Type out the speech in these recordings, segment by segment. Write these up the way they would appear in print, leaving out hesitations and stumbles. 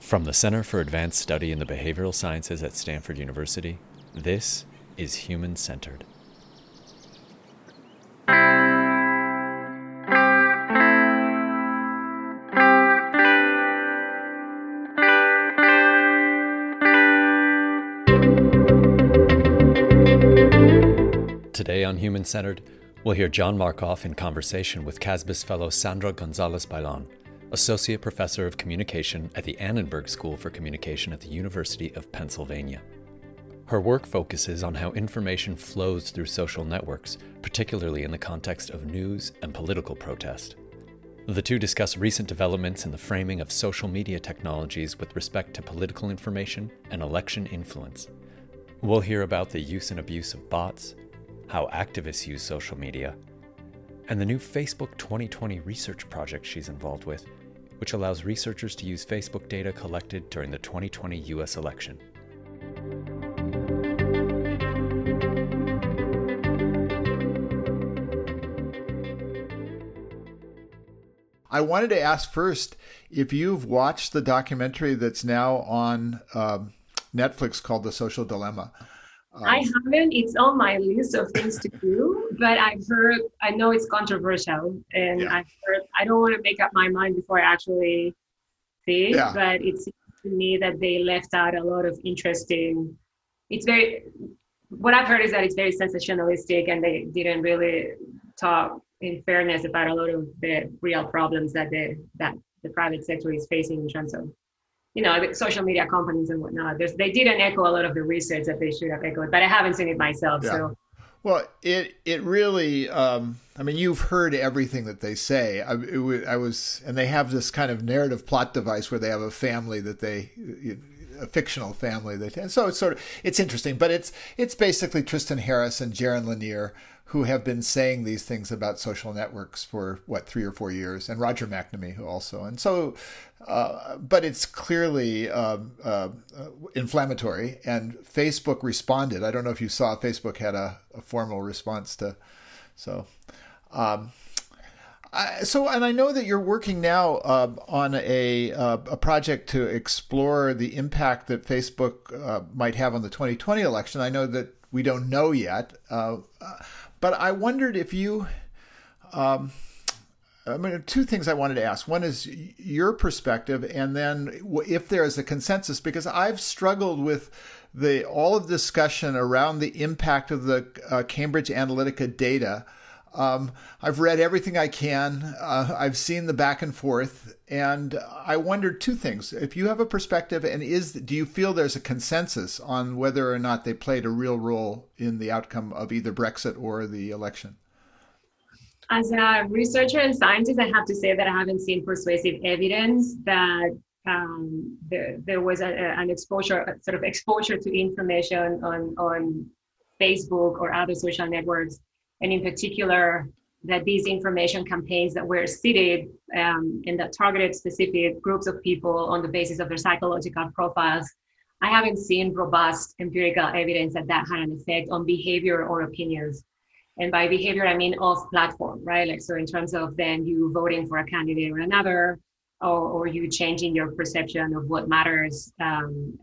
From the Center for Advanced Study in the Behavioral Sciences at Stanford University, this is Human Centered. Today on Human Centered, we'll hear John Markoff in conversation with Casbis fellow Sandra Gonzalez-Bailon, Associate Professor of Communication at the Annenberg School for Communication at the University of Pennsylvania. Her work focuses on how information flows through social networks, particularly in the context of news and political protest. The two discuss recent developments in the framing of social media technologies with respect to political information and election influence. We'll hear about the use and abuse of bots, how activists use social media, and the new Facebook 2020 research project she's involved with, which allows researchers to use Facebook data collected during the 2020 US election. I wanted to ask first if you've watched the documentary that's now on Netflix called The Social Dilemma. I haven't. It's on my list of things to do, but I know it's controversial, and yeah. I don't want to make up my mind before I actually see it, yeah. But it seems to me that they left out a lot of interesting, what I've heard is that it's very sensationalistic, and they didn't really talk in fairness about a lot of the real problems that the private sector is facing in terms of, the social media companies and whatnot. They didn't echo a lot of the research that they should have echoed, but I haven't seen it myself. Yeah. So, well, it really. You've heard everything that they say. And they have this kind of narrative plot device where they have a family a fictional family and so it's interesting, but it's basically Tristan Harris and Jaron Lanier who have been saying these things about social networks for 3 or 4 years, and Roger McNamee who also, and so, but it's clearly inflammatory, and Facebook responded. I don't know if you saw, Facebook had a formal response to, and I know that you're working now on a project to explore the impact that Facebook might have on the 2020 election. I know that we don't know yet, but I wondered if you, two things I wanted to ask. One is your perspective, and then if there is a consensus, because I've struggled with all of the discussion around the impact of the Cambridge Analytica data. I've read everything I can. I've seen the back and forth, and I wondered two things. If you have a perspective, and do you feel there's a consensus on whether or not they played a real role in the outcome of either Brexit or the election? As a researcher and scientist, I have to say that I haven't seen persuasive evidence that there was an exposure to information on Facebook or other social networks. And in particular, that these information campaigns that were seeded and that targeted specific groups of people on the basis of their psychological profiles, I haven't seen robust empirical evidence that had an effect on behavior or opinions. And by behavior, I mean off platform, right? So in terms of then you voting for a candidate or another, or you changing your perception of what matters and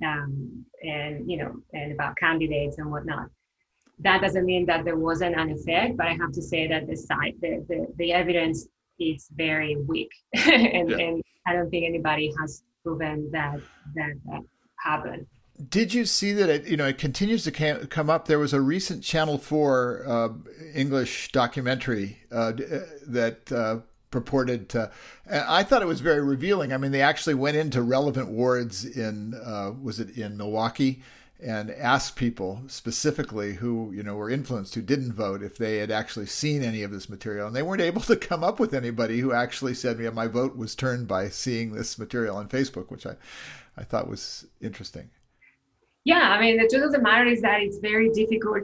about candidates and whatnot. That doesn't mean that there wasn't an effect, but I have to say that the evidence is very weak, and I don't think anybody has proven that happened. Did you see that it continues to come up? There was a recent Channel 4 English documentary that purported to, and I thought it was very revealing. I mean, they actually went into relevant wards in Milwaukee, and asked people specifically who, were influenced, who didn't vote, if they had actually seen any of this material. And they weren't able to come up with anybody who actually said, yeah, my vote was turned by seeing this material on Facebook, which I thought was interesting. Yeah, the truth of the matter is that it's very difficult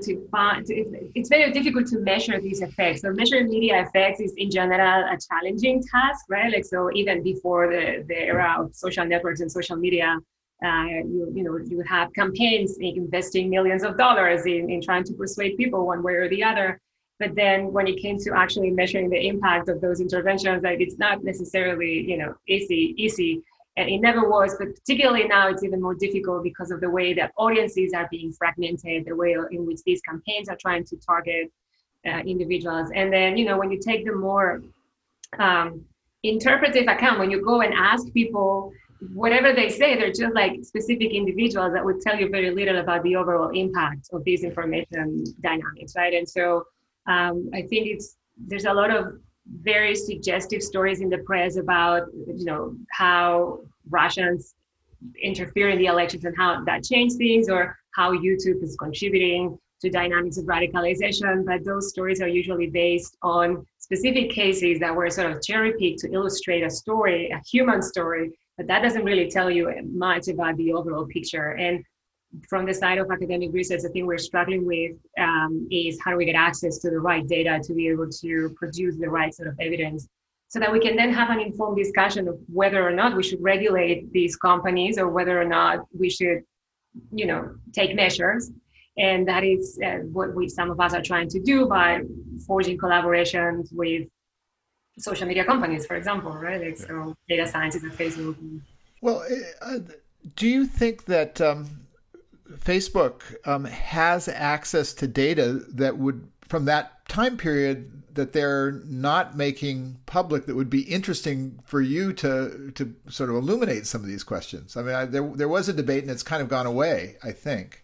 to measure these effects. So measuring media effects is in general a challenging task, right? So even before the era of social networks and social media, you have campaigns investing millions of dollars in trying to persuade people one way or the other. But then when it came to actually measuring the impact of those interventions, it's not necessarily, easy. And it never was, but particularly now it's even more difficult because of the way that audiences are being fragmented, the way in which these campaigns are trying to target individuals. And then, when you take the more interpretive account, when you go and ask people, whatever they say, they're just like specific individuals that would tell you very little about the overall impact of these information dynamics, right? And so I think there's a lot of very suggestive stories in the press about, how Russians interfere in the elections and how that changed things, or how YouTube is contributing to dynamics of radicalization. But those stories are usually based on specific cases that were sort of cherry-picked to illustrate a story, a human story, but that doesn't really tell you much about the overall picture. And from the side of academic research, the thing we're struggling with is how do we get access to the right data to be able to produce the right sort of evidence, so that we can then have an informed discussion of whether or not we should regulate these companies, or whether or not we should, take measures. And that is what some of us are trying to do by forging collaborations with social media companies, for example, right? Like, so data scientists at Facebook. Well, do you think that Facebook has access to data that would, from that time period, that they're not making public, that would be interesting for you to sort of illuminate some of these questions? I mean, there was a debate, and it's kind of gone away, I think.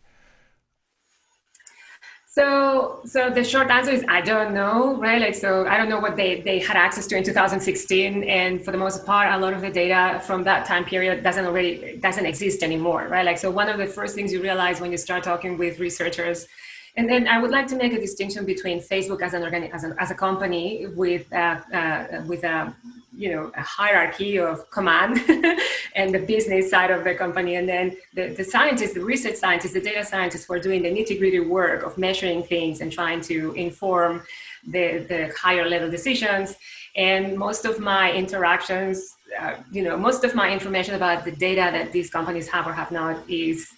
So the short answer is I don't know, right? Like, so I don't know what they had access to in 2016, and for the most part, a lot of the data from that time period doesn't exist anymore, right? Like, so one of the first things you realize when you start talking with researchers, and then I would like to make a distinction between Facebook as a company with a hierarchy of command and the business side of the company, and then the scientists, the research scientists, the data scientists who are doing the nitty-gritty work of measuring things and trying to inform the higher level decisions. And most of my interactions, most of my information about the data that these companies have or have not is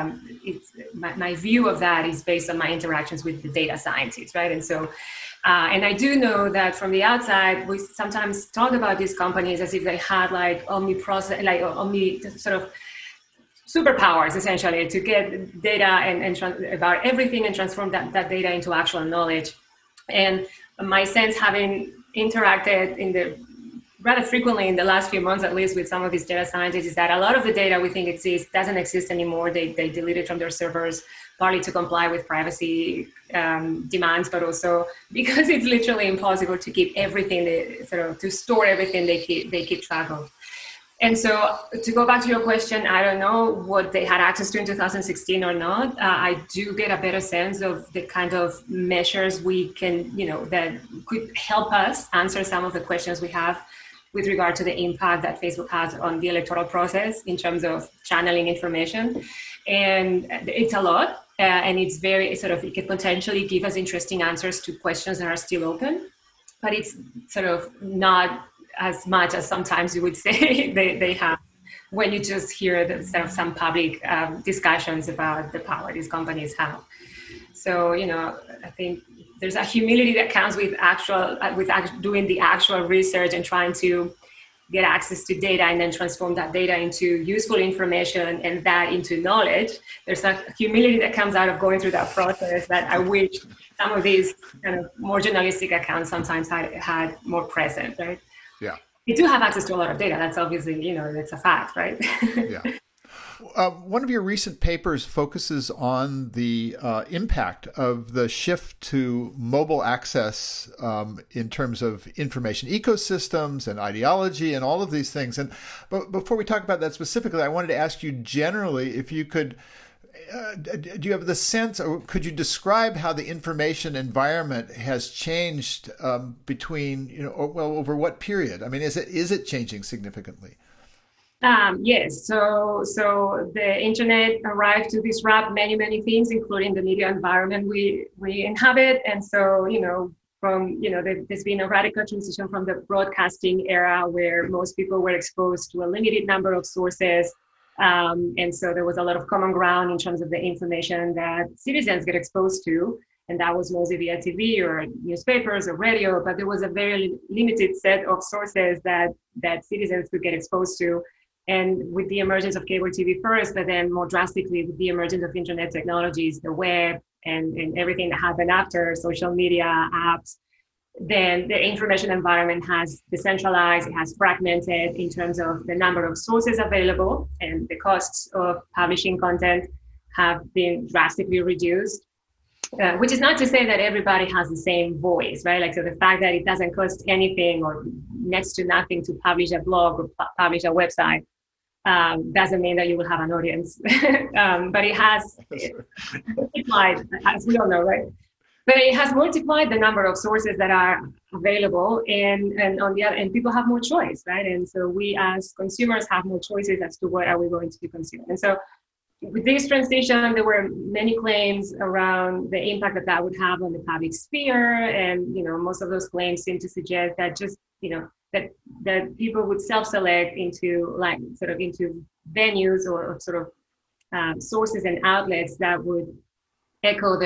my view of that is based on my interactions with the data scientists, right? And so and I do know that from the outside, we sometimes talk about these companies as if they had like omni sort of superpowers, essentially, to get data and about everything and transform that data into actual knowledge. And my sense, having interacted rather frequently in the last few months, at least, with some of these data scientists, is that a lot of the data we think exists doesn't exist anymore. They delete it from their servers, partly to comply with privacy demands, but also because it's literally impossible to keep everything, to store everything they keep track of. And so to go back to your question, I don't know what they had access to in 2016 or not. I do get a better sense of the kind of measures we can, that could help us answer some of the questions we have with regard to the impact that Facebook has on the electoral process in terms of channeling information. And it's a lot, and it's very it can potentially give us interesting answers to questions that are still open, but it's sort of not as much as sometimes you would say they have when you just hear some public discussions about the power these companies have. So, I think there's a humility that comes with doing the actual research and trying to get access to data and then transform that data into useful information and that into knowledge. There's a humility that comes out of going through that process that I wish some of these kind of more journalistic accounts sometimes had more present, right? Yeah. We do have access to a lot of data. That's obviously, it's a fact, right? Yeah. One of your recent papers focuses on the impact of the shift to mobile access in terms of information ecosystems and ideology and all of these things. But before we talk about that specifically, I wanted to ask you generally if you could, do you have the sense, or could you describe how the information environment has changed between, over what period? I mean, is it changing significantly? Yes. So the internet arrived to disrupt many things, including the media environment we inhabit. And so, there's been a radical transition from the broadcasting era where most people were exposed to a limited number of sources. And so there was a lot of common ground in terms of the information that citizens get exposed to. And that was mostly via TV or newspapers or radio, but there was a very limited set of sources that citizens could get exposed to. And with the emergence of cable TV first, but then more drastically with the emergence of internet technologies, the web, and everything that happened after, social media, apps, then the information environment has decentralized, it has fragmented in terms of the number of sources available, and the costs of publishing content have been drastically reduced. Which is not to say that everybody has the same voice, right? Like, so the fact that it doesn't cost anything or next to nothing to publish a blog or publish a website doesn't mean that you will have an audience. But it has multiplied, as we all know, right? But it has multiplied the number of sources that are available, and on the other, and people have more choice, right? And so we as consumers have more choices as to what are we going to consume. And so with this transition, there were many claims around the impact that that would have on the public sphere, and most of those claims seem to suggest that just that people would self-select into into venues or sort of sources and outlets that would echo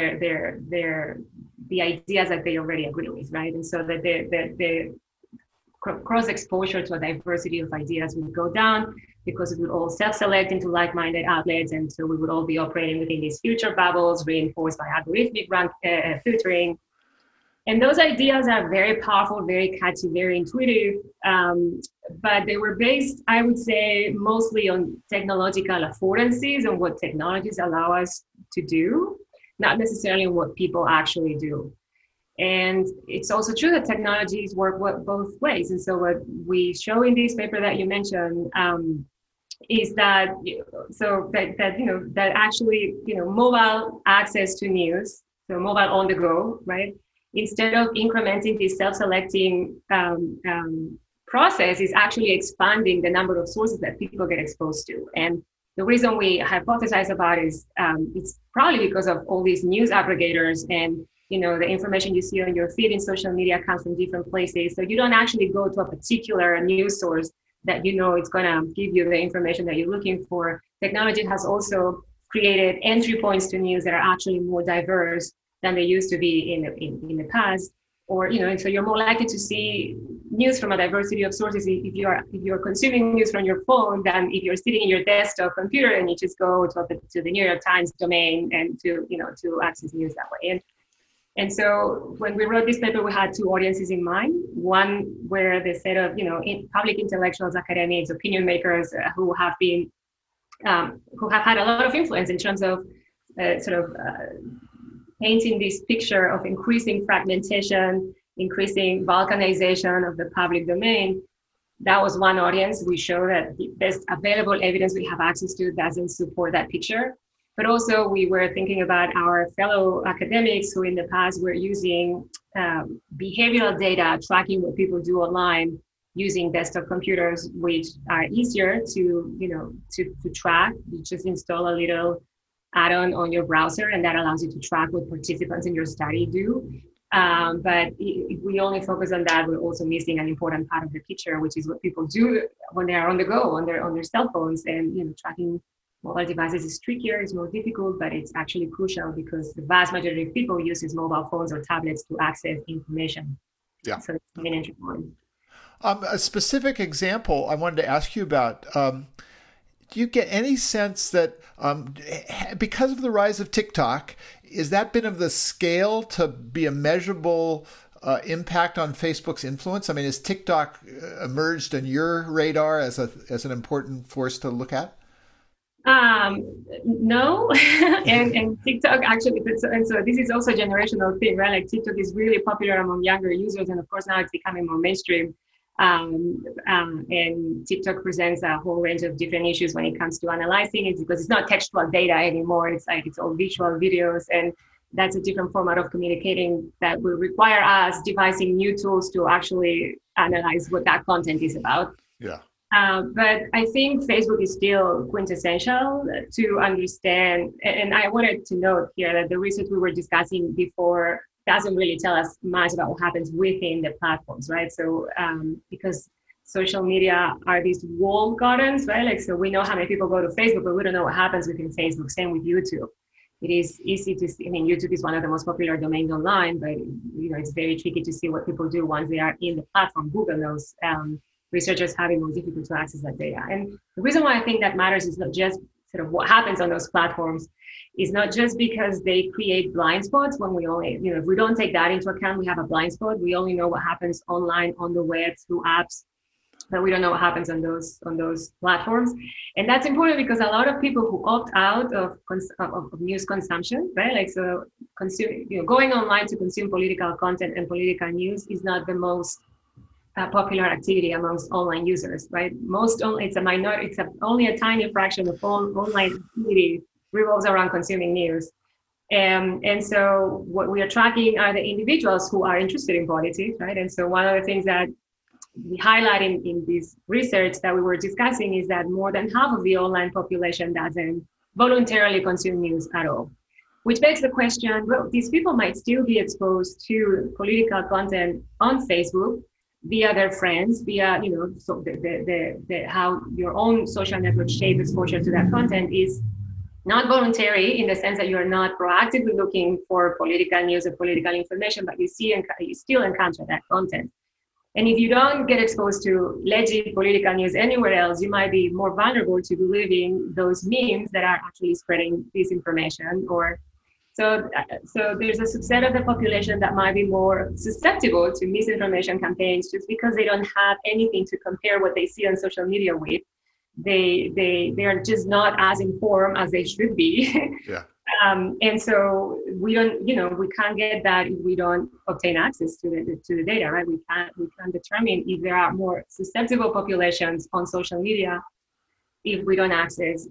the ideas that they already agree with, right? And so that the cross exposure to a diversity of ideas would go down, because we would all self-select into like-minded outlets, and so we would all be operating within these future bubbles reinforced by algorithmic filtering. And those ideas are very powerful, very catchy, very intuitive, but they were based, I would say, mostly on technological affordances and what technologies allow us to do, not necessarily what people actually do. And it's also true that technologies work both ways. And so what we show in this paper that you mentioned is that that actually mobile access to news, so mobile on the go, right? Instead of incrementing this self-selecting process, is actually expanding the number of sources that people get exposed to. And the reason we hypothesize about is it's probably because of all these news aggregators, and the information you see on your feed in social media comes from different places. So you don't actually go to a particular news source that it's going to give you the information that you're looking for. Technology has also created entry points to news that are actually more diverse than they used to be in the past. Or and so you're more likely to see news from a diversity of sources if you're consuming news from your phone than if you're sitting in your desktop computer and you just go to the New York Times domain and to access news that way. And so when we wrote this paper, we had two audiences in mind. One where the set of public intellectuals, academics, opinion makers who have had a lot of influence in terms of painting this picture of increasing fragmentation, increasing balkanization of the public domain. That was one audience. We show that the best available evidence we have access to doesn't support that picture. But also we were thinking about our fellow academics who in the past were using behavioral data, tracking what people do online using desktop computers, which are easier to track. You just install a little add-on on your browser, and that allows you to track what participants in your study do. But if we only focus on that, we're also missing an important part of the picture, which is what people do when they are on the go, on their cell phones. And tracking mobile devices is trickier, it's more difficult, but it's actually crucial because the vast majority of people uses mobile phones or tablets to access information. Yeah. So it's an entry point. A specific example I wanted to ask you about. Do you get any sense that because of the rise of TikTok, is that been of the scale to be a measurable impact on Facebook's influence? I mean, has TikTok emerged on your radar as an important force to look at? No, and TikTok actually, and so this is also a generational thing, right? Like TikTok is really popular among younger users, and of course now it's becoming more mainstream. And TikTok presents a whole range of different issues when it comes to analyzing it, because it's not textual data anymore. It's all visual videos, and that's a different format of communicating that will require us devising new tools to actually analyze what that content is about. Yeah. But I think Facebook is still quintessential to understand. And I wanted to note here that the research we were discussing before doesn't really tell us much about what happens within the platforms, right? So because social media are these walled gardens, right? Like, so we know how many people go to Facebook, but we don't know what happens within Facebook. Same with YouTube. It is easy to see. I mean, YouTube is one of the most popular domains online, but it's very tricky to see what people do once they are in the platform. Google knows researchers have it more difficult to access that data. And the reason why I think that matters is not just sort of what happens on those platforms, is not just because they create blind spots when we only, if we don't take that into account, we have a blind spot. We only know what happens online on the web through apps, but we don't know what happens on those platforms. And that's important because a lot of people who opt out of news consumption, right? Like, so going online to consume political content and political news is not the most popular activity amongst online users, right? It's a minority, only a tiny fraction of all online activity revolves around consuming news. And so what we are tracking are the individuals who are interested in politics, right? And so one of the things that we highlight in this research that we were discussing is that more than half of the online population doesn't voluntarily consume news at all, which begs the question, well, these people might still be exposed to political content on Facebook via their friends, via, so the how your own social network shape exposure to that content is not voluntary in the sense that you're not proactively looking for political news or political information, but you still encounter that content. And if you don't get exposed to legit political news anywhere else, you might be more vulnerable to believing those memes that are actually spreading disinformation. So there's a subset of the population that might be more susceptible to misinformation campaigns just because they don't have anything to compare what they see on social media with. They are just not as informed as they should be. Yeah. And so we can't get that if we don't obtain access to the data, right? We can't determine if there are more susceptible populations on social media if we don't have access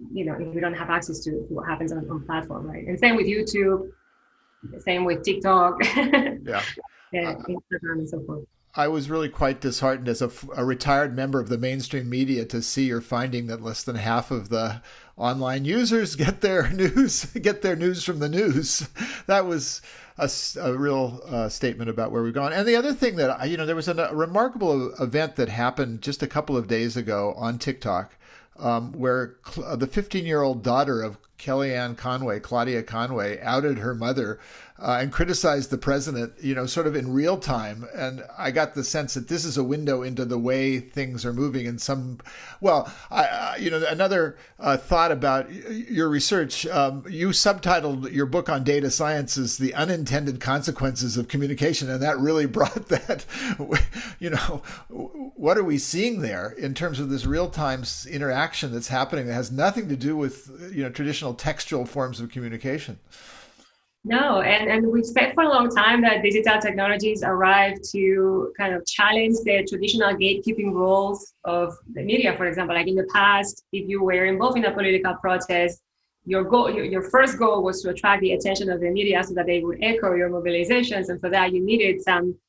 to what happens on platform, right? And same with YouTube, same with TikTok, yeah, Instagram and so forth. I was really quite disheartened as a retired member of the mainstream media to see your finding that less than half of the online users get their news from the news. That was a real statement about where we've gone. And the other thing that, there was a remarkable event that happened just a couple of days ago on TikTok, where the 15-year-old daughter of Kellyanne Conway, Claudia Conway, outed her mother and criticized the president, sort of in real time. And I got the sense that this is a window into the way things are moving in some, another thought about your research. You subtitled your book on data science as The Unintended Consequences of Communication. And that really brought that, what are we seeing there in terms of this real-time interaction that's happening that has nothing to do with, traditional textual forms of communication? No, and we've said for a long time that digital technologies arrive to kind of challenge the traditional gatekeeping roles of the media. For example, like in the past, if you were involved in a political protest, your first goal was to attract the attention of the media so that they would echo your mobilizations, and for that you needed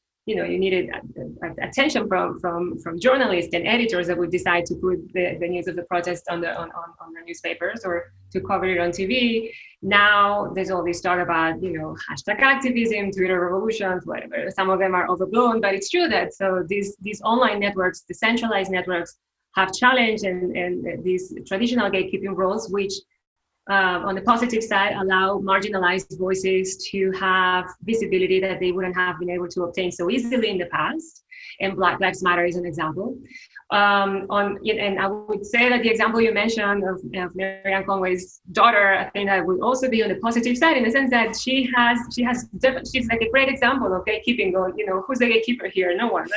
attention from journalists and editors that would decide to put the news of the protest on the newspapers or to cover it on TV. Now there's all this talk about hashtag activism, Twitter revolutions, whatever. Some of them are overblown, but it's true that these online networks, the centralized networks, have challenged and these traditional gatekeeping roles, which on the positive side, allow marginalized voices to have visibility that they wouldn't have been able to obtain so easily in the past. And Black Lives Matter is an example. And I would say that the example you mentioned of Marianne Conway's daughter, I think that would also be on the positive side in the sense that she's like a great example of gatekeeping. Who's the gatekeeper here? No one.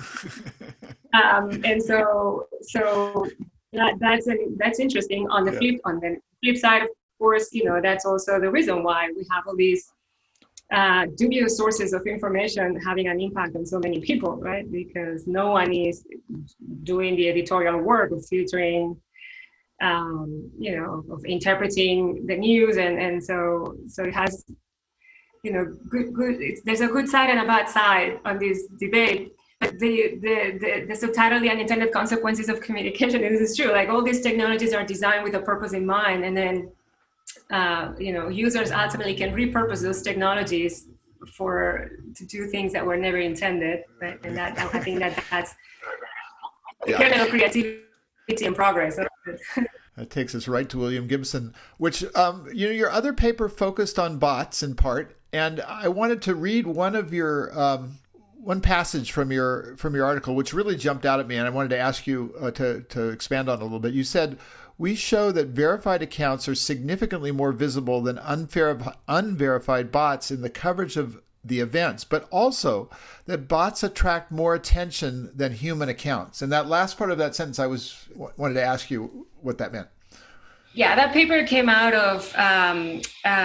And so that's interesting. On the flip side, of course, that's also the reason why we have all these dubious sources of information having an impact on so many people, right? Because no one is doing the editorial work of filtering, of interpreting the news, and so it has, there's a good side and a bad side on this debate. But the subtitle, The Unintended Consequences of Communication, this is true. Like all these technologies are designed with a purpose in mind, and then users ultimately can repurpose those technologies to do things that were never intended, right? And that I think that's kind of creativity and progress. That takes us right to William Gibson, which your other paper focused on bots in part, and I wanted to read one of your one passage from your article which really jumped out at me, and I wanted to ask you to expand on it a little bit. You said, "We show that verified accounts are significantly more visible than unverified bots in the coverage of the events, but also that bots attract more attention than human accounts." And that last part of that sentence, wanted to ask you what that meant. Yeah, that paper came out of an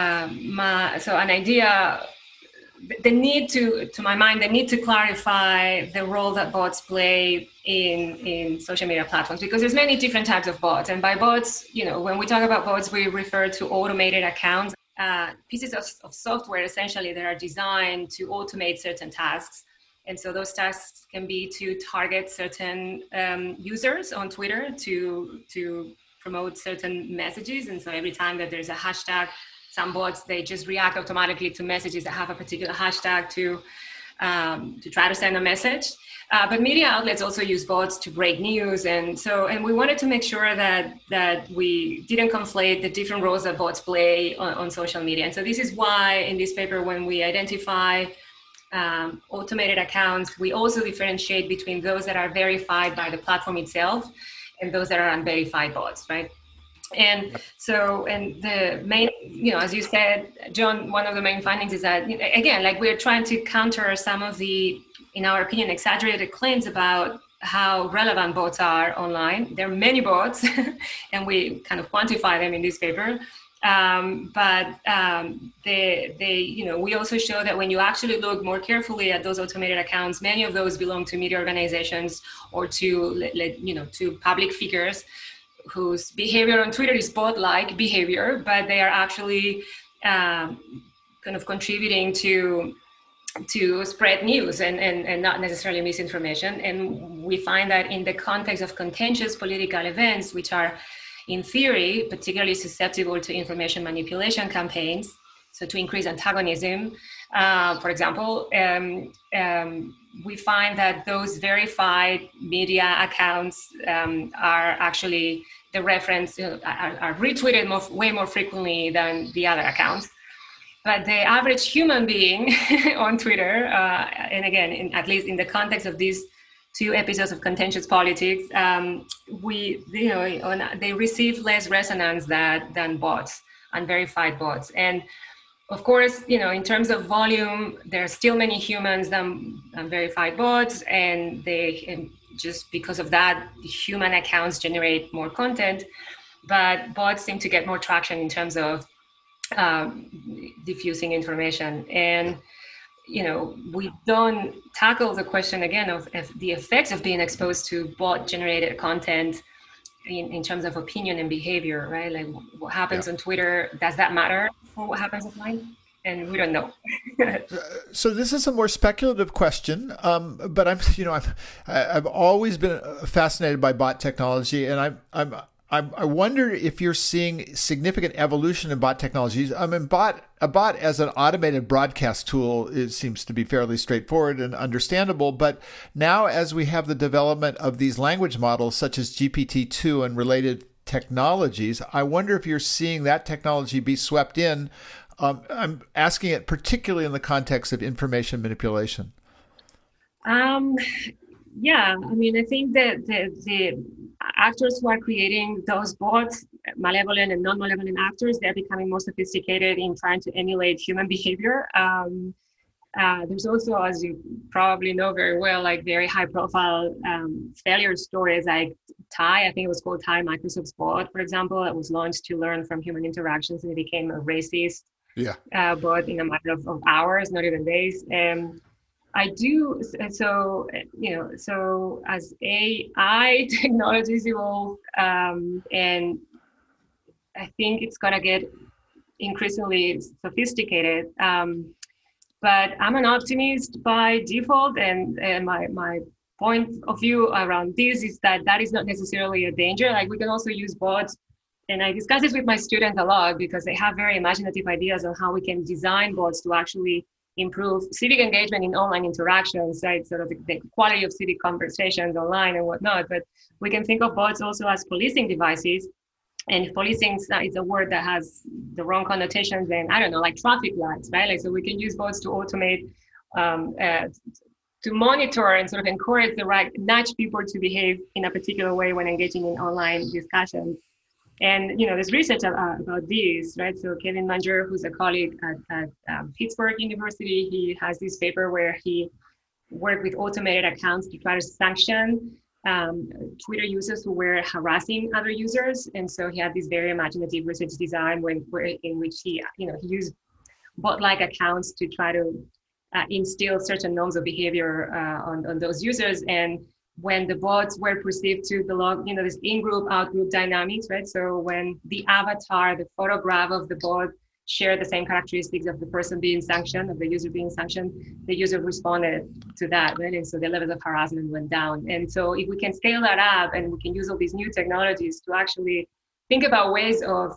idea. The need to my mind, the need to clarify the role that bots play in social media platforms, because there's many different types of bots. And by bots, when we talk about bots, we refer to automated accounts, pieces of software essentially that are designed to automate certain tasks. And so those tasks can be to target certain users on Twitter to promote certain messages. And so every time that there's a hashtag, some bots, they just react automatically to messages that have a particular hashtag to try to send a message. But media outlets also use bots to break news. And we wanted to make sure that we didn't conflate the different roles that bots play on social media. And so this is why in this paper, when we identify automated accounts, we also differentiate between those that are verified by the platform itself and those that are unverified bots, right? And the main, as you said, John, one of the main findings is that, again, like we're trying to counter some of the, in our opinion, exaggerated claims about how relevant bots are online. There are many bots, and we kind of quantify them in this paper. We also show that when you actually look more carefully at those automated accounts, many of those belong to media organizations or to public figures whose behavior on Twitter is bot-like behavior, but they are actually kind of contributing to spread news and not necessarily misinformation. And we find that in the context of contentious political events, which are in theory particularly susceptible to information manipulation campaigns, so to increase antagonism, for example, we find that those verified media accounts are actually the reference, are retweeted way more frequently than the other accounts. But the average human being on Twitter, and again, at least in the context of these two episodes of contentious politics, they receive less resonance than bots, unverified bots. And of course, in terms of volume, there are still many humans than unverified bots, and just because of that, human accounts generate more content, but bots seem to get more traction in terms of diffusing information. And we don't tackle the question again of the effects of being exposed to bot-generated content in terms of opinion and behavior, right? Like what happens on Twitter, does that matter for what happens offline? And we don't know. So this is a more speculative question, but I've always been fascinated by bot technology, and I wonder if you're seeing significant evolution in bot technologies. I mean, a bot as an automated broadcast tool, it seems to be fairly straightforward and understandable. But now, as we have the development of these language models, such as GPT-2 and related technologies, I wonder if you're seeing that technology be swept in. I'm asking it particularly in the context of information manipulation. Yeah, I mean, I think that the actors who are creating those bots, malevolent and non-malevolent actors, they're becoming more sophisticated in trying to emulate human behavior. There's also, as you probably know very well, like very high-profile failure stories like Tai. I think it was called Tai, Microsoft's bot, for example. It was launched to learn from human interactions, and it became a racist bot in a matter of hours, not even days. So as AI technologies evolve, and I think it's gonna get increasingly sophisticated, but I'm an optimist by default, and my point of view around this is that is not necessarily a danger. Like we can also use bots, and I discuss this with my students a lot because they have very imaginative ideas on how we can design bots to actually improve civic engagement in online interactions, right? Sort of the quality of civic conversations online and whatnot. But we can think of bots also as policing devices. And if policing is a word that has the wrong connotations, then I don't know, like traffic lights, right? Like, so we can use bots to automate to monitor and sort of encourage the right, nudge people to behave in a particular way when engaging in online discussions. And, there's research about this, right? So Kevin Manger, who's a colleague at Pittsburgh University, he has this paper where he worked with automated accounts to try to sanction Twitter users who were harassing other users. And so he had this very imaginative research design in which he used bot-like accounts to try to instill certain norms of behavior on those users. And when the bots were perceived to belong, this in-group, out-group dynamics, right? So when the avatar, the photograph of the bot share the same characteristics of the person being sanctioned, of the user being sanctioned, the user responded to that, right? And so the levels of harassment went down. And so if we can scale that up and we can use all these new technologies to actually think about ways of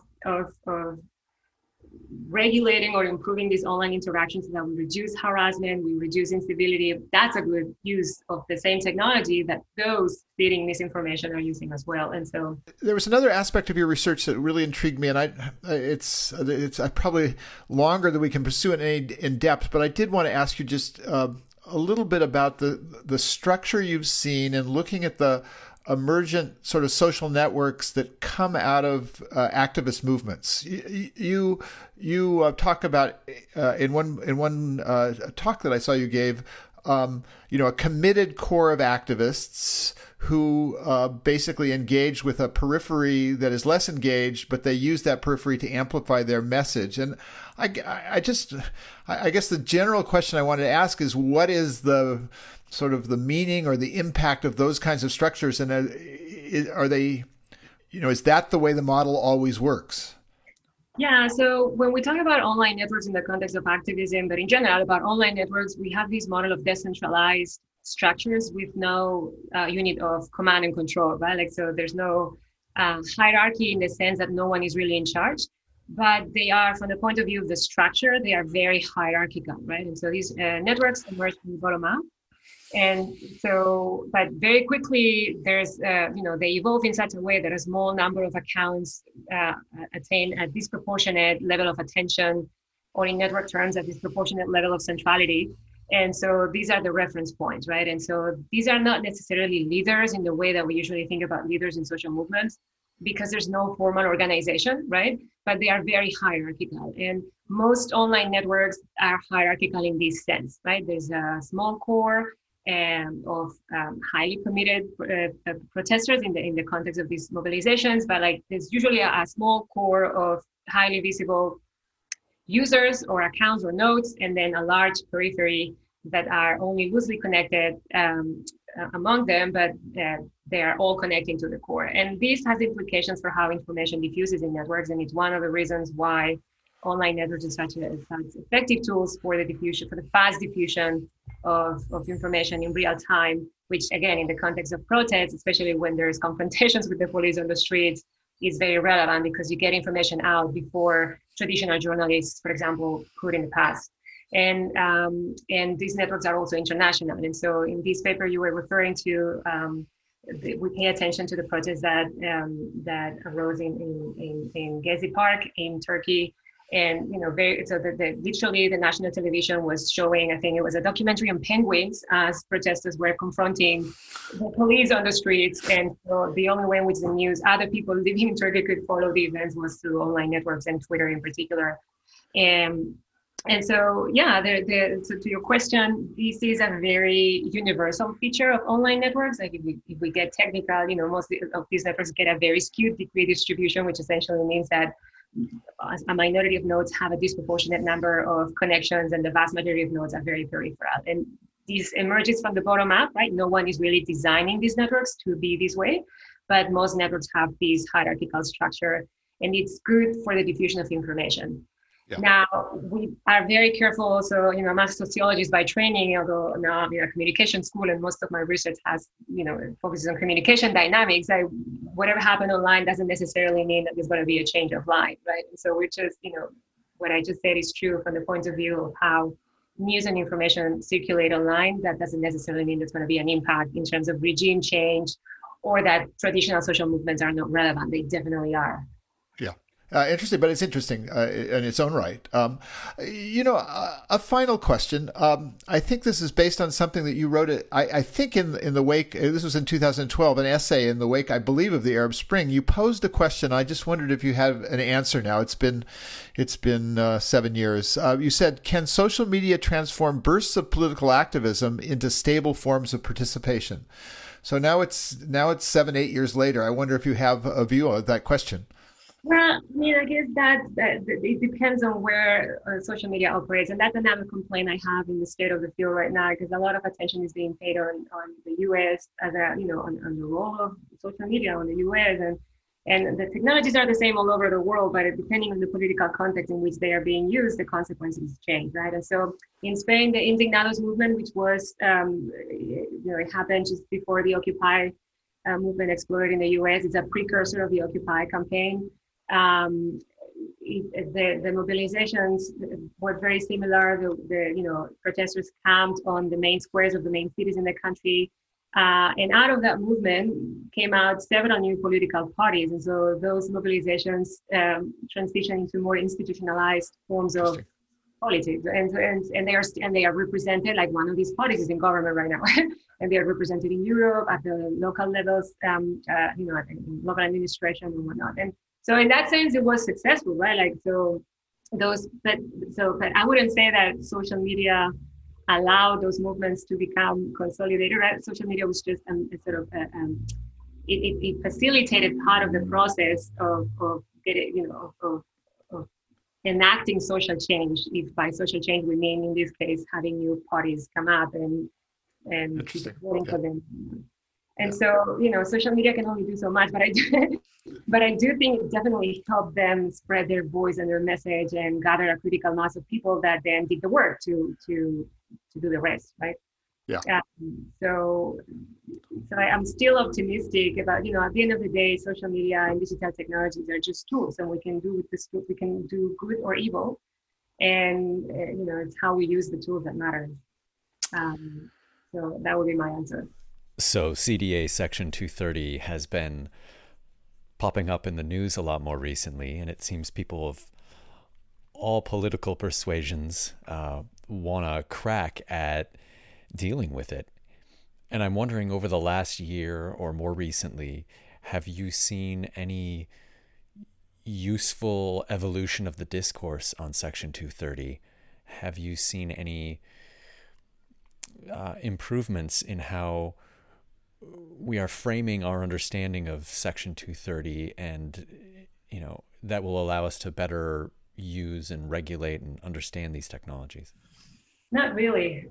regulating or improving these online interactions so that we reduce harassment, we reduce incivility, that's a good use of the same technology that those feeding misinformation are using as well. And so there was another aspect of your research that really intrigued me, and it's probably longer than we can pursue it in depth, but I did want to ask you just a little bit about the structure you've seen and looking at the emergent sort of social networks that come out of activist movements. You talk about in one talk that I saw you gave, a committed core of activists who basically engage with a periphery that is less engaged, but they use that periphery to amplify their message. And I guess the general question I wanted to ask is, what is the sort of the meaning or the impact of those kinds of structures? And are they, is that the way the model always works? Yeah, so when we talk about online networks in the context of activism, but in general about online networks, we have this model of decentralized structures with no unit of command and control, right? Like, so there's no hierarchy in the sense that no one is really in charge, but they are, from the point of view of the structure, they are very hierarchical, right? And so these networks emerge from the bottom up. And so, but very quickly, there's, they evolve in such a way that a small number of accounts attain a disproportionate level of attention, or in network terms, a disproportionate level of centrality. And so these are the reference points, right? And so these are not necessarily leaders in the way that we usually think about leaders in social movements, because there's no formal organization, right? But they are very hierarchical. And most online networks are hierarchical in this sense, right? There's a small core of highly committed protesters in the context of these mobilizations, but like there's usually a small core of highly visible users or accounts or nodes, and then a large periphery that are only loosely connected among them, but they are all connecting to the core. And this has implications for how information diffuses in networks, and it's one of the reasons why online networks are such effective tools for the diffusion, for the fast diffusion of information in real time, which again, in the context of protests, especially when there's confrontations with the police on the streets, is very relevant because you get information out before traditional journalists, for example, could in the past. And these networks are also international. And so in this paper you were referring to, we pay attention to the protests that arose in Gezi Park in Turkey. And literally the national television was showing, I think it was a documentary on penguins, as protesters were confronting the police on the streets. And so the only way in which the news, other people living in Turkey, could follow the events was through online networks and Twitter in particular. And so, so to your question, this is a very universal feature of online networks. Like if we get technical, most of these networks get a very skewed degree distribution, which essentially means that a minority of nodes have a disproportionate number of connections, and the vast majority of nodes are very peripheral. And this emerges from the bottom up, right? No one is really designing these networks to be this way, but most networks have this hierarchical structure, and it's good for the diffusion of information. Yeah. Now, we are very careful also, I'm a sociologist by training, although now I'm in a communication school and most of my research has, focuses on communication dynamics. Whatever happened online doesn't necessarily mean that there's going to be a change of line, right? And so which is, what I just said is true from the point of view of how news and information circulate online. That doesn't necessarily mean there's going to be an impact in terms of regime change or that traditional social movements are not relevant. They definitely are. Yeah. Interesting, but it's interesting in its own right. A final question. I think this is based on something that you wrote. I think in the wake. This was in 2012, an essay in the wake, I believe, of the Arab Spring. You posed a question. I just wondered if you have an answer now. It's been 7 years. You said, "Can social media transform bursts of political activism into stable forms of participation?" So now it's 7-8 years later. I wonder if you have a view of that question. Well, I mean, I guess that it depends on where social media operates, and that's another complaint I have in the state of the field right now, because a lot of attention is being paid on the U.S. as on the role of social media on the U.S. and the technologies are the same all over the world, but depending on the political context in which they are being used, the consequences change, right? And so in Spain, the Indignados movement, which was it happened just before the Occupy movement exploded in the U.S. It's a precursor of the Occupy campaign. The mobilizations were very similar. The protesters camped on the main squares of the main cities in the country, and out of that movement came out several new political parties. And so those mobilizations transitioned into more institutionalized forms of politics, and they are represented, like one of these parties is in government right now, and they are represented in Europe at the local levels, at local administration and whatnot. And so in that sense, it was successful, right? But I wouldn't say that social media allowed those movements to become consolidated, right? Social media was just it facilitated part of the process of getting, of enacting social change. If by social change we mean, in this case, having new parties come up and voting for them. And so, social media can only do so much, but I do think it definitely helped them spread their voice and their message and gather a critical mass of people that then did the work to do the rest, right? Yeah. So I'm still optimistic about, at the end of the day, social media and digital technologies are just tools, and we can do with this tool, we can do good or evil, and it's how we use the tools that matter. So that would be my answer. So CDA Section 230 has been popping up in the news a lot more recently, and it seems people of all political persuasions want to crack at dealing with it. And I'm wondering, over the last year or more recently, have you seen any useful evolution of the discourse on Section 230? Have you seen any improvements in how we are framing our understanding of Section 230, and that will allow us to better use and regulate and understand these technologies? Not really.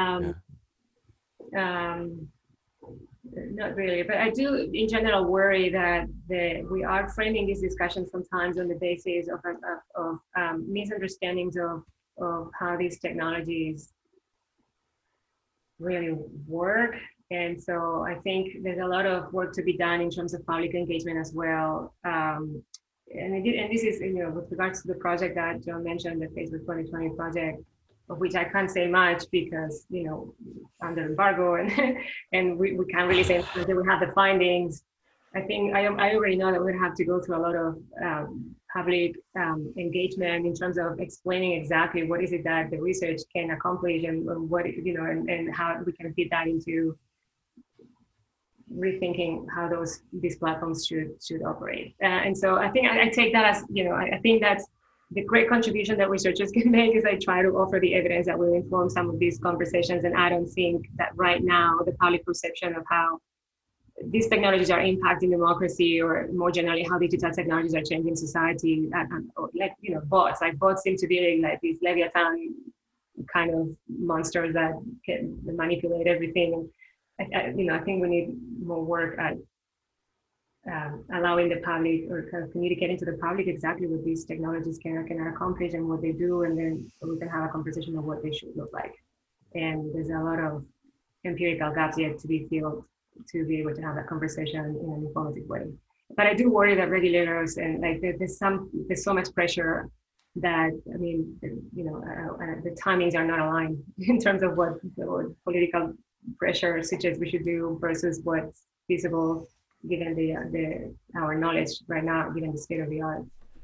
Not really, but I do in general worry that we are framing these discussions sometimes on the basis of misunderstandings of how these technologies really work. And so I think there's a lot of work to be done in terms of public engagement as well. And this is, with regards to the project that John mentioned, the Facebook 2020 project, of which I can't say much because, under embargo and we can't really say until we have the findings. I think I already know that we're going to have to go through a lot of public engagement in terms of explaining exactly what is it that the research can accomplish and what, and how we can fit that into rethinking how these platforms should operate. And so I think I take that as, I think that's the great contribution that researchers can make, is I try to offer the evidence that will inform some of these conversations. And I don't think that right now the public perception of how these technologies are impacting democracy, or more generally how digital technologies are changing society, bots seem to be like these Leviathan kind of monsters that can manipulate everything. I think we need more work at allowing the public, or kind of communicating to the public exactly what these technologies can accomplish and what they do, and then we can have a conversation of what they should look like. And there's a lot of empirical gaps yet to be filled to be able to have that conversation in an informative way. But I do worry that regulators and there's so much pressure that, the timings are not aligned in terms of what the political pressure suggests we should do versus what's feasible given our knowledge right now, given the state of the art.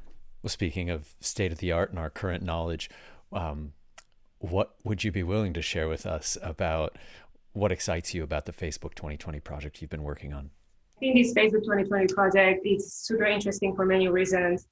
Well, speaking of state of the art and our current knowledge, what would you be willing to share with us about what excites you about the Facebook 2020 project you've been working on? I think this Facebook 2020 project is super interesting for many reasons.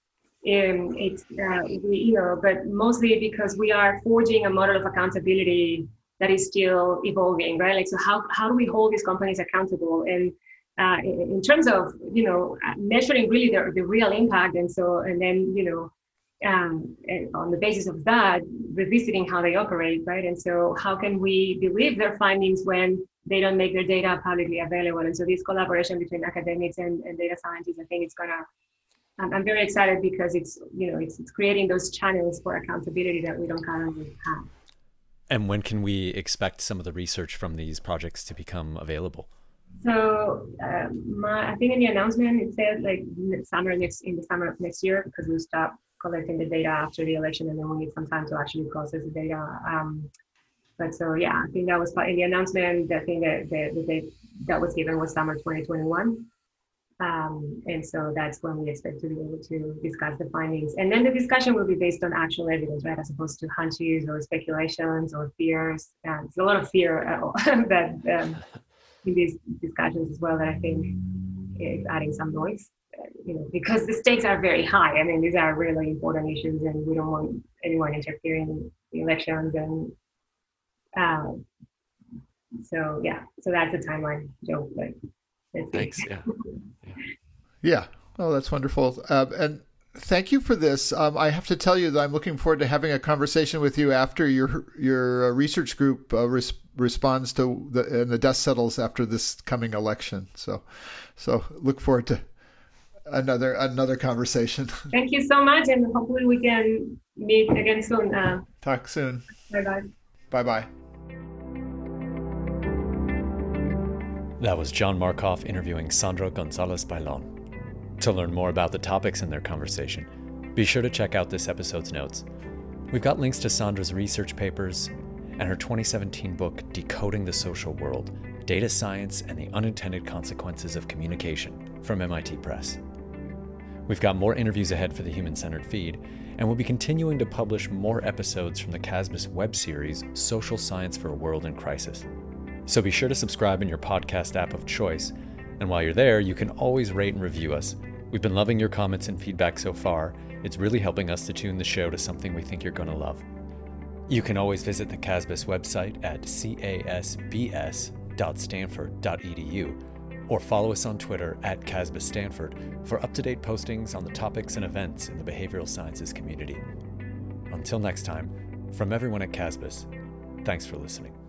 But mostly because we are forging a model of accountability that is still evolving, right? Like, so how do we hold these companies accountable? And in terms of, measuring really the real impact. And then, and on the basis of that, revisiting how they operate, right? And so how can we believe their findings when they don't make their data publicly available? And so this collaboration between academics and data scientists, I think it's I'm very excited because it's creating those channels for accountability that we don't currently have. And when can we expect some of the research from these projects to become available? So I think in the announcement it said like in the summer of next year, because we stop collecting the data after the election, and then we need some time to actually process the data. But so yeah, I think that was in the announcement. The thing that was given was summer 2021. And so that's when we expect to be able to discuss the findings. And then the discussion will be based on actual evidence, right? As opposed to hunches or speculations or fears. There's a lot of fear that in these discussions as well that I think is adding some noise, because the stakes are very high. I mean, these are really important issues and we don't want anyone interfering in the elections. And so that's the timeline, Joe. But thanks. Yeah. Oh, that's wonderful. And thank you for this. I have to tell you that I'm looking forward to having a conversation with you after your research group responds to the dust settles after this coming election. So look forward to another conversation. Thank you so much, and hopefully we can meet again soon. Talk soon. Bye-bye. Bye-bye. That was John Markoff interviewing Sandra Gonzalez Bailon. To learn more about the topics in their conversation, be sure to check out this episode's notes. We've got links to Sandra's research papers and her 2017 book, Decoding the Social World: Data Science and the Unintended Consequences of Communication, from MIT Press. We've got more interviews ahead for the Human-Centered feed, and we'll be continuing to publish more episodes from the CASBIS web series, Social Science for a World in Crisis. So be sure to subscribe in your podcast app of choice, and while you're there, you can always rate and review us. We've been loving your comments and feedback so far. It's really helping us to tune the show to something we think you're going to love. You can always visit the CASBIS website at casbs.stanford.edu or follow us on Twitter at CASBISStanford for up-to-date postings on the topics and events in the behavioral sciences community. Until next time, from everyone at CASBIS, thanks for listening.